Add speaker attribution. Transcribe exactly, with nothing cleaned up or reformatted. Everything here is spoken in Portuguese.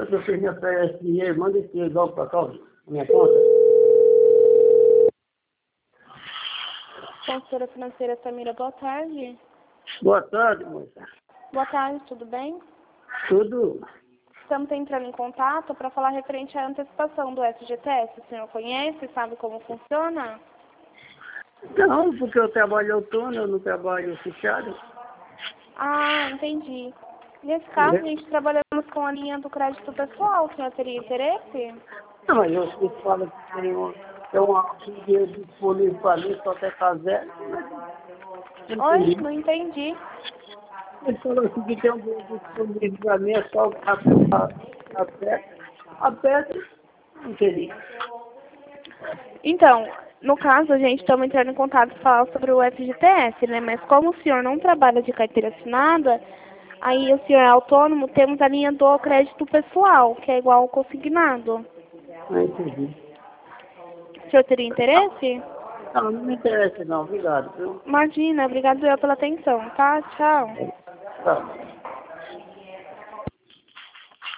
Speaker 1: que vocês me oferecem dinheiro, manda esse dinheiro logo para cá, na minha conta.
Speaker 2: Consultora financeira Samira, boa tarde.
Speaker 1: Boa tarde, moça.
Speaker 2: Boa tarde, tudo bem?
Speaker 1: Tudo?
Speaker 2: Estamos entrando em contato para falar referente à antecipação do F G T S. O senhor conhece, sabe como funciona?
Speaker 1: Não, porque eu trabalho autônomo, eu não trabalho fechado.
Speaker 2: Ah, entendi. Nesse caso, a gente trabalhamos com a linha do crédito pessoal. O senhor teria interesse?
Speaker 1: Não, mas eu você fala que tem um, tem uma dinheiro disponível para mim, só até tá zero.
Speaker 2: Oi, não entendi.
Speaker 1: Ele falou assim que tem um dinheiro disponível para mim, é só apertar, aperta, aperta, não entendi.
Speaker 2: Então, no caso, a gente estamos entrando em contato para falar sobre o F G T S, né? Mas como o senhor não trabalha de carteira assinada, aí o senhor é autônomo, temos a linha do crédito pessoal, que é igual ao consignado.
Speaker 1: Não entendi.
Speaker 2: O senhor teria interesse?
Speaker 1: Não, não me interessa não, obrigado. Viu?
Speaker 2: Imagina, obrigado eu pela atenção, tá? Tchau.
Speaker 1: Tá.